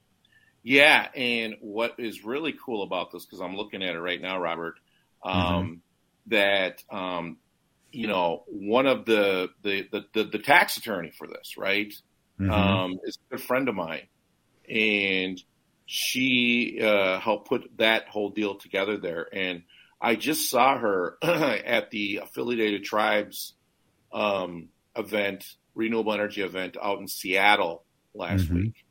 Yeah, and what is really cool about this, because I'm looking at it right now, Robert, um, mm-hmm. that, um, you know, one of the the, the, the the tax attorney for this, right, mm-hmm. um, is a good friend of mine. And she uh, helped put that whole deal together there. And I just saw her at the Affiliated Tribes um, event, renewable energy event out in Seattle last mm-hmm. week.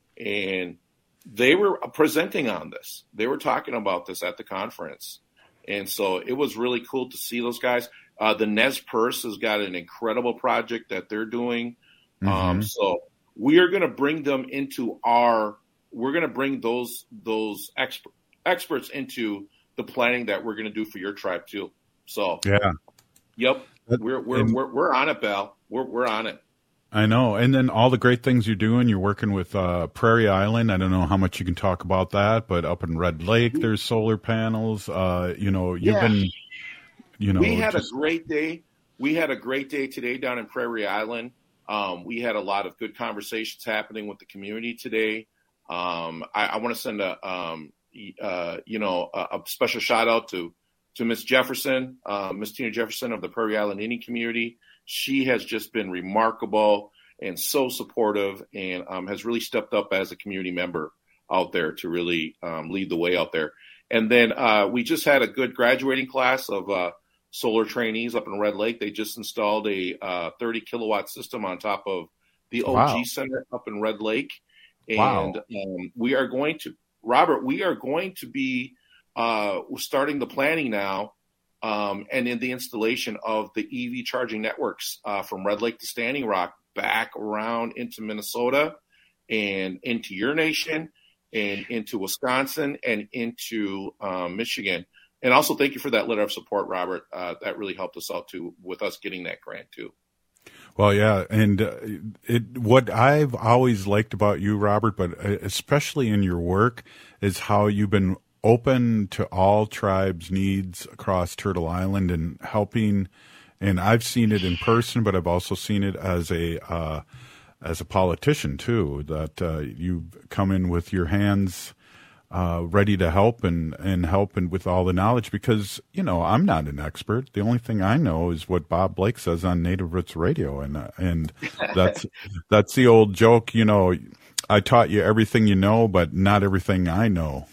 And they were presenting on this. They were talking about this at the conference. And so it was really cool to see those guys. Uh, the Nez Perce has got an incredible project that they're doing. Mm-hmm. Um, so we are going to bring them into our, we're going to bring those, those expert, experts into the planning that we're going to do for your tribe too. So, yeah. Yep. We're, we're, and, we're, we're on it, Bal. We're, we're on it. I know. And then all the great things you're doing, you're working with uh, Prairie Island. I don't know how much you can talk about that, but up in Red Lake, there's solar panels. Uh, you know, you've yeah. been, you know. We had just... a great day. We had a great day today down in Prairie Island. Um, we had a lot of good conversations happening with the community today. Um, I, I want to send a, um, uh, you know, a, a special shout out to, to Miss Jefferson, uh, Miss Tina Jefferson of the Prairie Island Indian community. She has just been remarkable and so supportive, and um, has really stepped up as a community member out there to really um, lead the way out there. And then uh, we just had a good graduating class of uh, solar trainees up in Red Lake. They just installed a uh, thirty kilowatt system on top of the O G wow. Center up in Red Lake. And wow. um, we are going to, Robert, we are going to be uh, starting the planning now um, and in the installation of the E V charging networks uh, from Red Lake to Standing Rock back around into Minnesota and into your nation and into Wisconsin and into um, Michigan. And also thank you for that letter of support, Robert. Uh, that really helped us out too, with us getting that grant too. Well, yeah. And uh, it, what I've always liked about you, Robert, but especially in your work, is how you've been open to all tribes' needs across Turtle Island and helping. And I've seen it in person, but I've also seen it as a uh, as a politician too. That uh, you come in with your hands uh, ready to help and and help and with all the knowledge. Because you know I'm not an expert. The only thing I know is what Bob Blake says on Native Roots Radio, and uh, and that's that's the old joke. You know, I taught you everything you know, but not everything I know.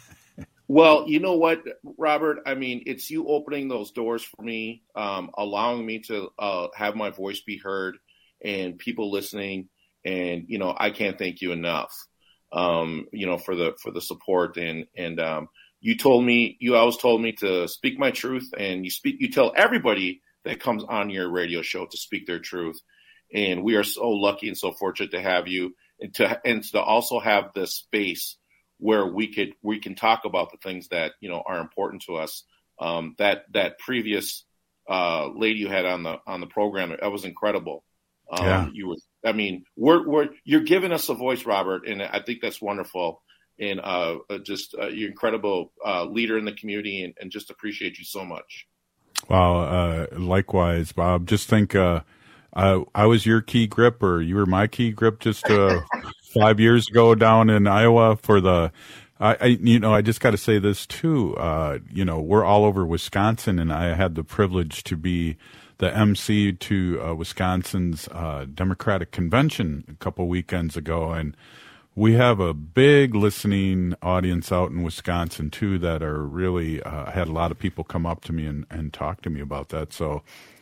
Well, you know what, Robert? I mean, it's you opening those doors for me, um, allowing me to uh, have my voice be heard and people listening. And, you know, I can't thank you enough, um, you know, for the for the support. And and um, you told me, you always told me to speak my truth. And you speak, you tell everybody that comes on your radio show to speak their truth. And we are so lucky and so fortunate to have you and to, and to also have this space where we could we can talk about the things that, you know, are important to us. Um, that that previous uh, lady you had on the on the program, that was incredible. Um, yeah. You were, I mean, we're we're you're giving us a voice, Robert, and I think that's wonderful. And uh, just uh, you're incredible uh, leader in the community, and, and just appreciate you so much. Wow. Uh, likewise, Bob. Just think, uh, I, I was your key grip, or you were my key grip just uh, five years ago down in Iowa for the. I, I you know, I just got to say this too. Uh, you know, we're all over Wisconsin, and I had the privilege to be the M C to uh, Wisconsin's uh, Democratic Convention a couple weekends ago, and we have a big listening audience out in Wisconsin too that are really uh, had a lot of people come up to me and, and talk to me about that. So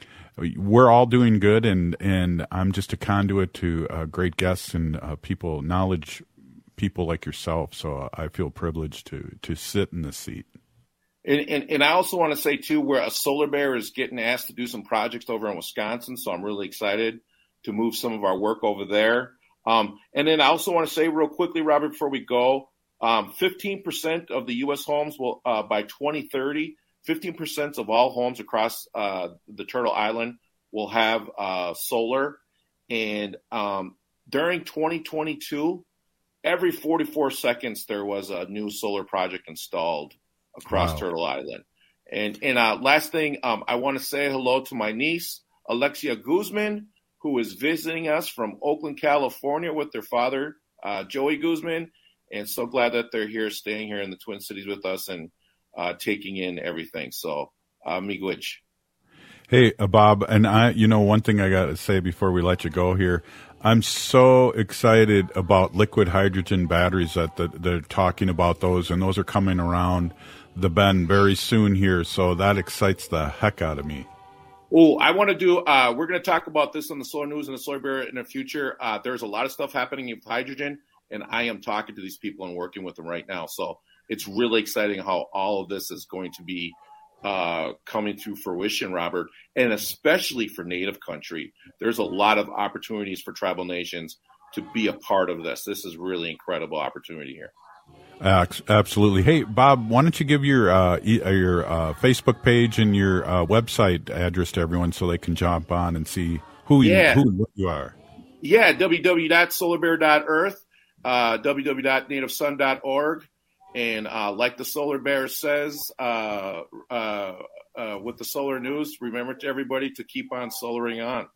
we're all doing good, and and I'm just a conduit to uh, great guests and uh, people, knowledge people like yourself. So I feel privileged to to sit in this seat. And, and, and I also want to say, too, where a Solar Bear is getting asked to do some projects over in Wisconsin, so I'm really excited to move some of our work over there. Um, and then I also want to say real quickly, Robert, before we go, um, fifteen percent of the U S homes will, uh, by twenty thirty, fifteen percent of all homes across uh, the Turtle Island will have uh, solar. And um, during twenty twenty-two, every forty-four seconds there was a new solar project installed across wow. Turtle Island. And and uh, last thing, um, I want to say hello to my niece, Alexia Guzman, who is visiting us from Oakland, California with their father, uh, Joey Guzman. And so glad that they're here, staying here in the Twin Cities with us and uh, taking in everything. So, uh, miigwech. Hey, uh, Bob, and I, you know, one thing I got to say before we let you go here, I'm so excited about liquid hydrogen batteries that the, they're talking about those, and those are coming around the bend very soon here. So that excites the heck out of me. Oh, I want to do, uh, we're going to talk about this on the Solar News and the Solar Bear in the future. Uh, there's a lot of stuff happening in hydrogen, and I am talking to these people and working with them right now. So it's really exciting how all of this is going to be uh, coming to fruition, Robert, and especially for Native country. There's a lot of opportunities for tribal nations to be a part of this. This is really incredible opportunity here. Uh, absolutely. Hey, Bob, why don't you give your uh, e- your uh, Facebook page and your uh, website address to everyone so they can jump on and see who you, yeah. who and what you are? Yeah, w w w dot solar bear dot earth, uh, w w w dot native sun dot org. And uh, like the Solar Bear says uh, uh, uh, with the Solar News, remember to everybody to keep on solaring on.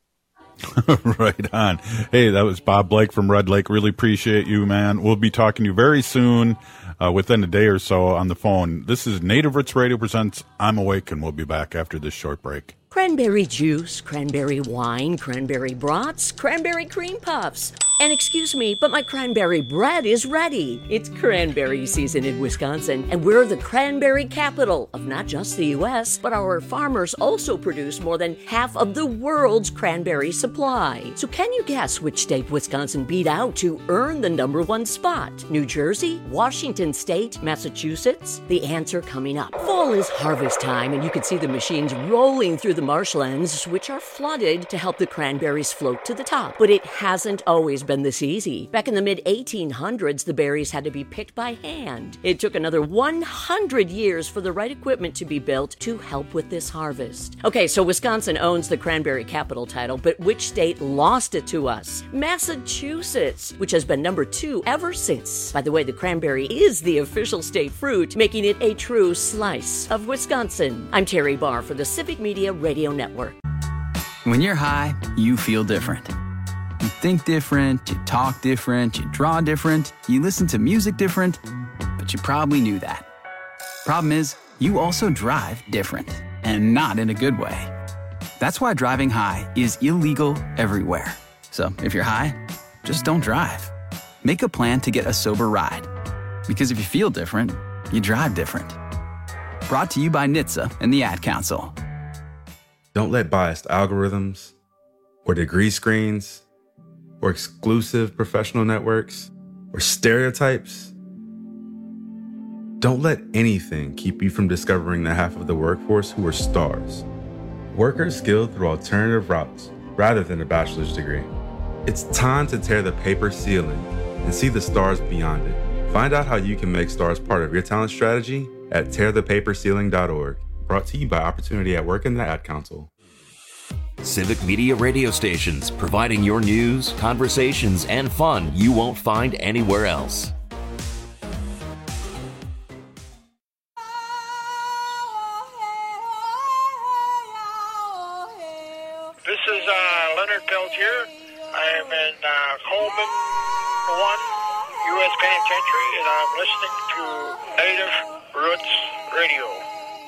Right on. Hey, that was Bob Blake from Red Lake. Really appreciate you, man. We'll be talking to you very soon, uh, within a day or so on the phone. This is Native Roots Radio presents I'm Awake, and we'll be back after this short break. Cranberry juice, cranberry wine, cranberry brats, cranberry cream puffs. And excuse me, but my cranberry bread is ready. It's cranberry season in Wisconsin, and we're the cranberry capital of not just the U S, but our farmers also produce more than half of the world's cranberry supply. So can you guess which state Wisconsin beat out to earn the number one spot? New Jersey? Washington State? Massachusetts? The answer coming up. Fall is harvest time, and you can see the machines rolling through the marshlands, which are flooded to help the cranberries float to the top. But it hasn't always been this easy. Back in the mid eighteen hundreds, the berries had to be picked by hand. It took another one hundred years for the right equipment to be built to help with this harvest. Okay, so Wisconsin owns the cranberry capital title, but which state lost it to us? Massachusetts, which has been number two ever since. By the way, the cranberry is the official state fruit, making it a true slice of Wisconsin. I'm Terry Barr for the Civic Media Radio Network. When you're high, you feel different. You think different, you talk different, you draw different, you listen to music different, but you probably knew that. Problem is, you also drive different, and not in a good way. That's why driving high is illegal everywhere. So if you're high, just don't drive. Make a plan to get a sober ride. Because if you feel different, you drive different. Brought to you by N H T S A and the Ad Council. Don't let biased algorithms or degree screens or exclusive professional networks or stereotypes. Don't let anything keep you from discovering the half of the workforce who are stars. Workers skilled through alternative routes rather than a bachelor's degree. It's time to tear the paper ceiling and see the stars beyond it. Find out how you can make STARS part of your talent strategy at tear the paper ceiling dot org. Brought to you by Opportunity at Work and the Ad Council. Civic Media radio stations, providing your news, conversations, and fun you won't find anywhere else. This is uh, Leonard Peltier. I am in uh, Coleman one U S Penitentiary, and I'm listening to Native Roots Radio.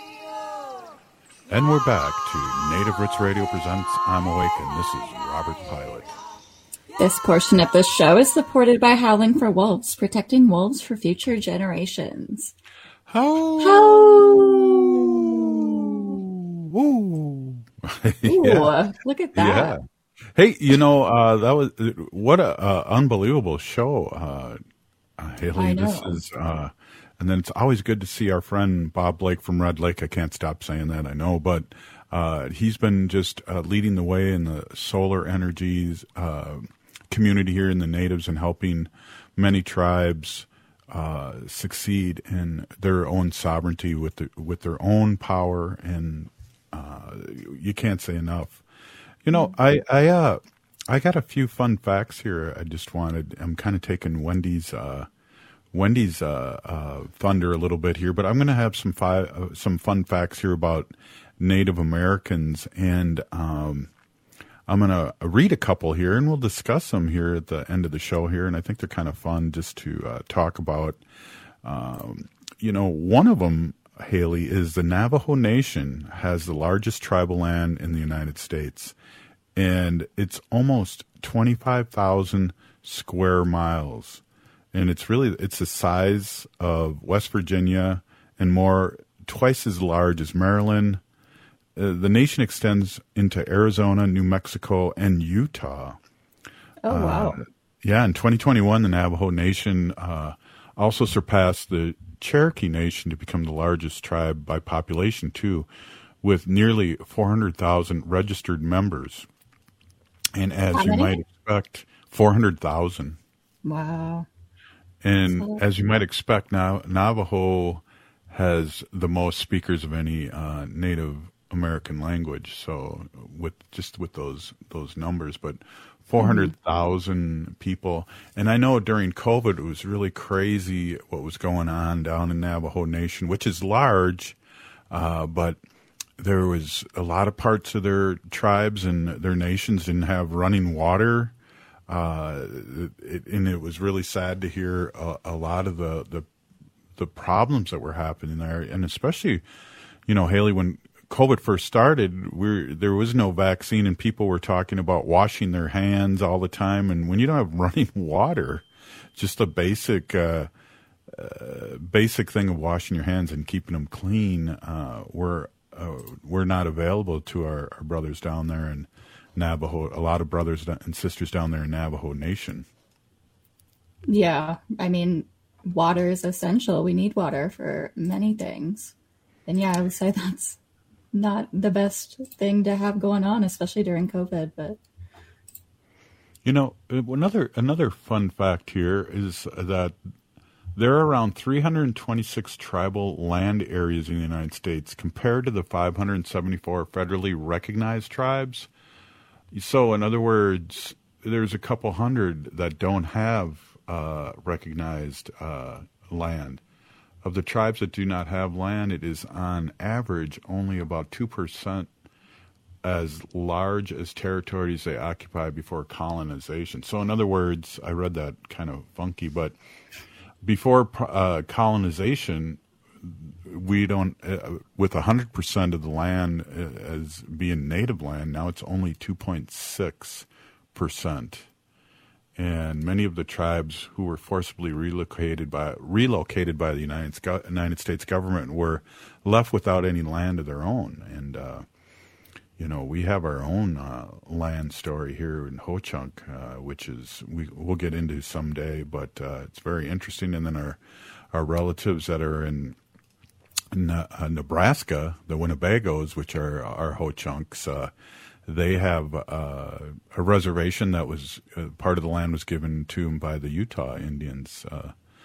And we're back to Native Roots Radio presents I'm Awake, and this is Robert Pilot. This portion of the show is supported by Howling for Wolves, protecting wolves for future generations. How? How? Woo! Ooh, Yeah. look at that. Yeah. Hey, you know, uh, that was what a uh, unbelievable show, uh, uh, Haley. I know. This is, uh, and then it's always good to see our friend Bob Blake from Red Lake. I can't stop saying that, I know, but uh, he's been just uh, leading the way in the solar energies uh, community here in the natives and helping many tribes uh, succeed in their own sovereignty with the, with their own power, and uh, you can't say enough. You know, I I uh I got a few fun facts here. I just wanted. I'm kind of taking Wendy's uh, Wendy's uh, uh, thunder a little bit here, but I'm going to have some fi- uh, some fun facts here about Native Americans, and um, I'm going to read a couple here, and we'll discuss them here at the end of the show here. And I think they're kind of fun just to uh, talk about. Um, you know, one of them, Haley, is the Navajo Nation has the largest tribal land in the United States, and it's almost twenty-five thousand square miles, and it's really it's the size of West Virginia and more, twice as large as Maryland. Uh, the nation extends into Arizona, New Mexico, and Utah. Oh, wow. Uh, yeah, in twenty twenty-one, the Navajo Nation uh, also surpassed the Cherokee Nation to become the largest tribe by population, too, with nearly four hundred thousand registered members. And as How you many? might expect, four hundred thousand. Wow. And So- as you might expect, now Navajo has the most speakers of any uh, Native American language. So with just with those those numbers, but four hundred thousand people. And I know during COVID it was really crazy what was going on down in Navajo Nation, which is large, uh, but there was a lot of parts of their tribes and their nations didn't have running water. Uh, it, and it was really sad to hear a, a lot of the, the the problems that were happening there, and especially, you know, Haley, when COVID first started, we there was no vaccine, and people were talking about washing their hands all the time. And when you don't have running water, just a basic uh, uh, basic thing of washing your hands and keeping them clean, uh, were uh, were not available to our, our brothers down there in Navajo. A lot of brothers and sisters down there in Navajo Nation. Yeah, I mean, water is essential. We need water for many things. And yeah, I would say that's not the best thing to have going on, especially during COVID. But You know, another another fun fact here is that there are around three hundred twenty-six tribal land areas in the United States compared to the five hundred seventy-four federally recognized tribes. So, in other words, there's a couple hundred that don't have uh, recognized uh, land. Of the tribes that do not have land, it is on average only about two percent as large as territories they occupy before colonization. So, in other words, I read that kind of funky, but before uh, colonization, we don't, uh, with one hundred percent of the land uh, as being native land, now it's only two point six percent. And many of the tribes who were forcibly relocated by relocated by the United, United States government were left without any land of their own. And, uh, you know, we have our own uh, land story here in Ho-Chunk, uh, which is we, we'll get into someday, but uh, it's very interesting. And then our, our relatives that are in uh, Nebraska, the Winnebagos, which are our Ho-Chunks, uh, they have uh, a reservation that was uh, part of the land was given to them by the Utah Indians. Uh,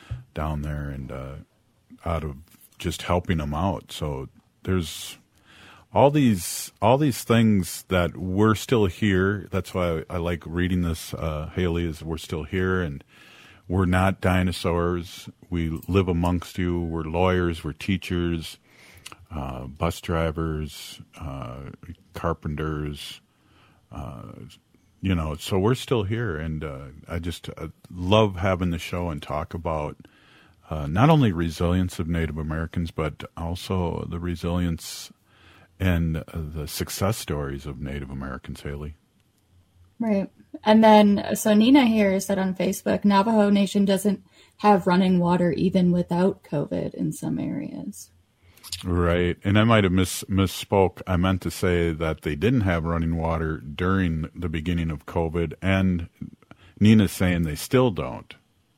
down there, and uh, out of just helping them out. So there's all these all these things that we're still here. That's why I, I like reading this, uh, Haley, is we're still here, and we're not dinosaurs. We live amongst you. We're lawyers. We're teachers, uh, bus drivers, uh, carpenters, uh, you know, so we're still here. And uh, I just uh, love having the show and talk about uh, not only resilience of Native Americans, but also the resilience and uh, the success stories of Native Americans, Haley. Right. And then, so Nina here said on Facebook, Navajo Nation doesn't have running water even without COVID in some areas. Right. And I might have miss, misspoke. I meant to say that they didn't have running water during the beginning of COVID, and Nina's saying they still don't.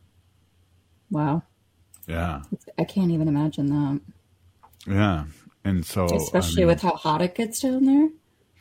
Wow. Yeah. I can't even imagine that. Yeah. And so, especially I mean, with how hot it gets down there.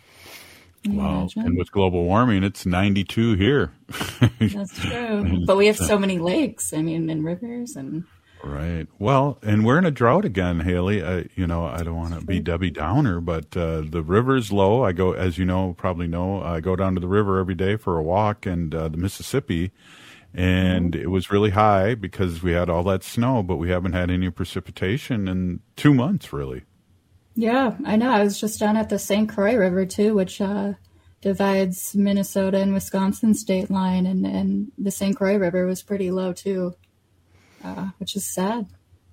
Well, and with global warming, it's ninety-two here. That's true. But we have so many lakes, I mean, and rivers and... Right. Well, and we're in a drought again, Haley. I, you know, I don't want to be Debbie Downer, but uh, the river's low. I go, as you know, probably know, I go down to the river every day for a walk, and uh, the Mississippi, and mm-hmm. it was really high because we had all that snow, but we haven't had any precipitation in two months, really. Yeah, I know. I was just down at the Saint Croix River, too, which uh, divides Minnesota and Wisconsin state line, and, and the Saint Croix River was pretty low, too. Uh, which is sad.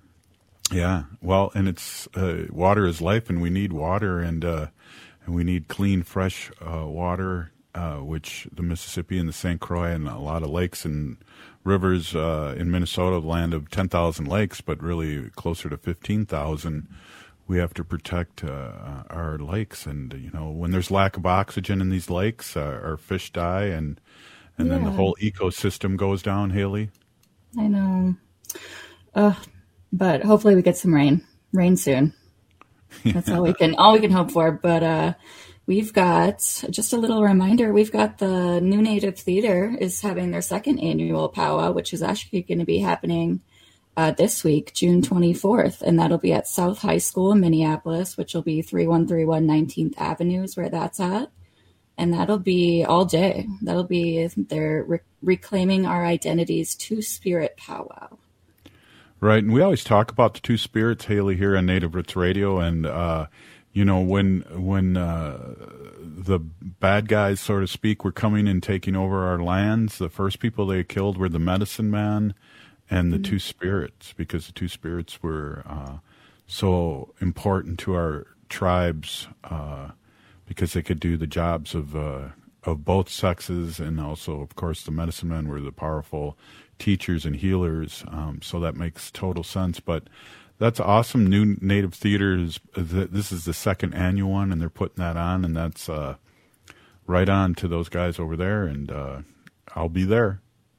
Yeah, well, and it's uh, water is life, and we need water, and uh, and we need clean, fresh uh, water, uh, which the Mississippi and the Saint Croix and a lot of lakes and rivers uh, in Minnesota, land of ten thousand lakes, but really closer to fifteen thousand. We have to protect uh, our lakes, and you know, when there's lack of oxygen in these lakes, uh, our fish die, and and yeah. then the whole ecosystem goes down, Haley. I know. Uh, but hopefully we get some rain, rain soon. That's all we can, all we can hope for. But, uh, we've got just a little reminder. We've got the New Native Theater is having their second annual powwow, which is actually going to be happening, uh, this week, June twenty-fourth. And that'll be at South High School in Minneapolis, which will be three one three one nineteenth Avenue is where that's at. And that'll be all day. That'll be their re- Reclaiming Our Identities Two-Spirit Powwow. Right, and we always talk about the two spirits, Haley, here on Native Roots Radio, and uh, you know, when when uh, the bad guys, so to speak, were coming and taking over our lands, the first people they killed were the medicine man and the mm-hmm. two spirits, because the two spirits were uh, so important to our tribes, uh, because they could do the jobs of uh, of both sexes, and also, of course, the medicine men were the powerful teachers and healers, um, so that makes total sense. But that's awesome. New Native Theater is, this is the second annual one, and they're putting that on, and that's uh, right on to those guys over there, and uh, I'll be there.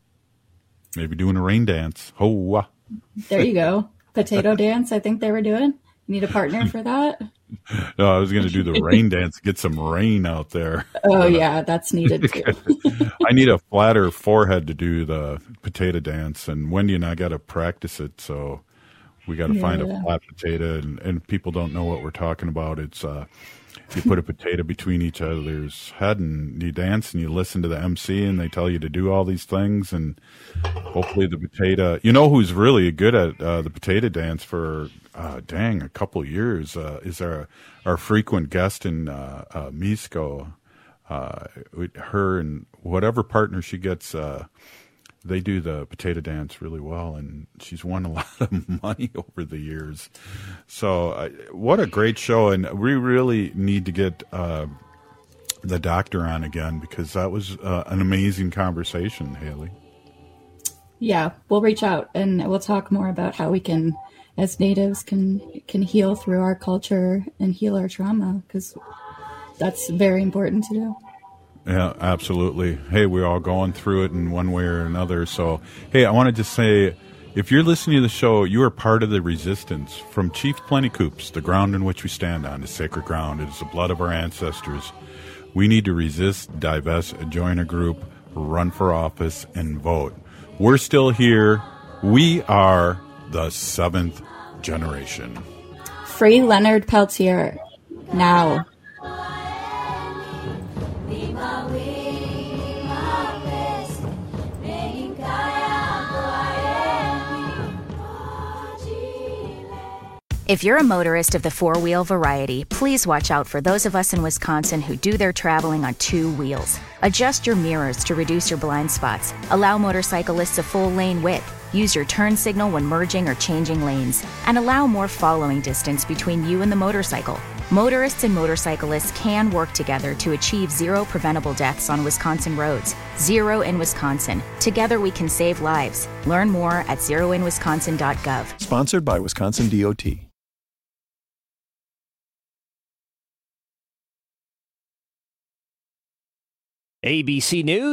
Maybe doing a rain dance. Ho! There you go. Potato dance, I think they were doing. Need a partner for that? No, I was going to do the rain dance, get some rain out there. Oh, but, yeah, that's needed too. I need a flatter forehead to do the potato dance, and Wendy and I got to practice it, so we got to yeah, find a flat potato, and, and people don't know what we're talking about. It's uh, you put a potato between each other's head, and you dance, and you listen to the M C, and they tell you to do all these things, and hopefully the potato, you know who's really good at uh, the potato dance for Uh, dang, a couple years uh, is our our frequent guest in uh, uh, Misco. Uh, her and whatever partner she gets, uh, they do the potato dance really well, and she's won a lot of money over the years. So, uh, what a great show! And we really need to get uh, the doctor on again, because that was uh, an amazing conversation, Haley. Yeah, we'll reach out and we'll talk more about how we can, as natives, can can heal through our culture and heal our trauma, because that's very important to do. Yeah, absolutely. Hey, we're all going through it in one way or another. So, hey, I want to just say, if you're listening to the show, you are part of the resistance. From Chief Plentycoops, the ground in which we stand on is sacred ground. It is the blood of our ancestors. We need to resist, divest, join a group, run for office, and vote. We're still here. We are the seventh generation. Free Leonard Peltier. Now. If you're a motorist of the four-wheel variety, please watch out for those of us in Wisconsin who do their traveling on two wheels. Adjust your mirrors to reduce your blind spots. Allow motorcyclists a full lane width. Use your turn signal when merging or changing lanes. And allow more following distance between you and the motorcycle. Motorists and motorcyclists can work together to achieve zero preventable deaths on Wisconsin roads. Zero in Wisconsin. Together we can save lives. Learn more at zero in wisconsin dot gov. Sponsored by Wisconsin D O T. A B C News.